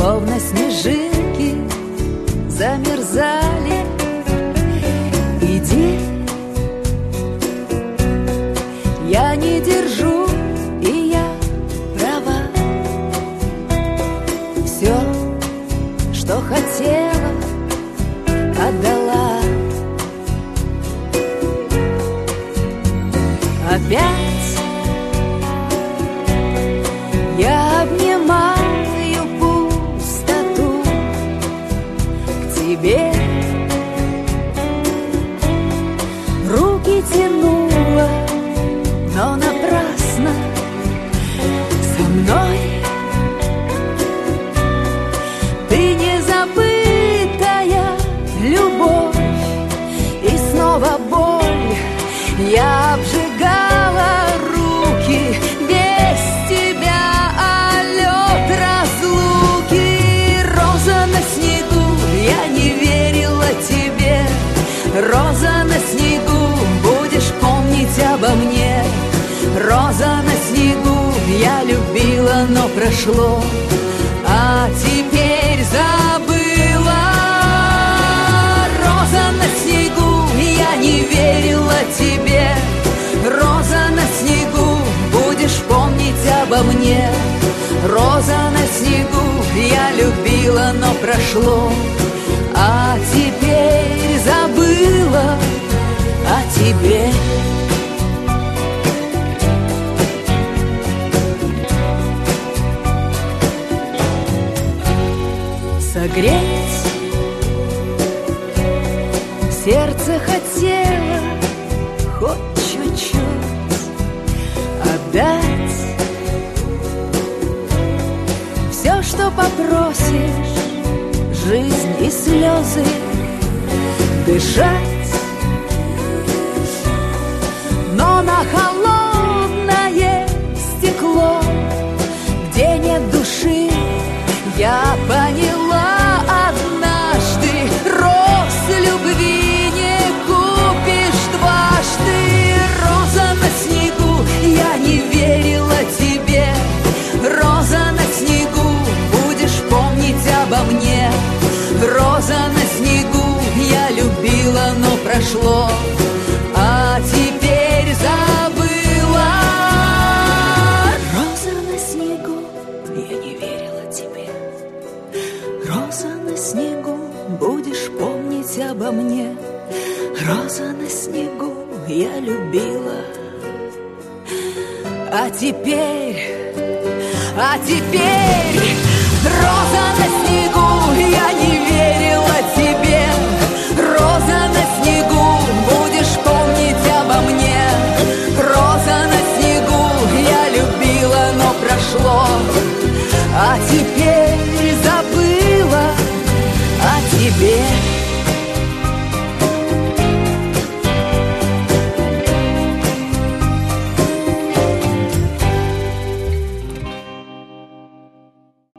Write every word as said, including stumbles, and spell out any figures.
словно снежинки замерзали. Иди, я не держу, и я права. Все, что хотела, отдала. Опять я обнимаю пустоту к тебе. Руки тянула, но напрасно. Со мной ты незабытая любовь. И снова боль. Я обжигала руки без тебя, а лед разлуки. Роза на снегу, я не верила тебе. Роза на снегу, будешь помнить обо мне. Роза на снегу, я любила, но прошло, а теперь забыла. Роза на снегу, я не верила тебе. Роза на снегу, будешь помнить обо мне. Роза на снегу, я любила, но прошло, а теперь забыла о тебе. Согреть сердце хотела хоть чуть-чуть, отдать все, что попросишь, жизнь и слезы, дышать, но на холодное стекло, где нет души, я поняла однажды: роз любви не купишь дважды. Роза на снегу, я не верила тебе. Роза на снегу, будешь помнить обо мне. Роза на снегу, я любила, но прошло, а теперь забыла. Роза на снегу, я не верила тебе. Роза на снегу, будешь помнить обо мне. Роза на снегу, я любила, а теперь, а теперь роза на снегу, я не верила тебе. Роза на снегу, будешь помнить обо мне. Роза на снегу, я любила, но прошло, а теперь забыла о тебе.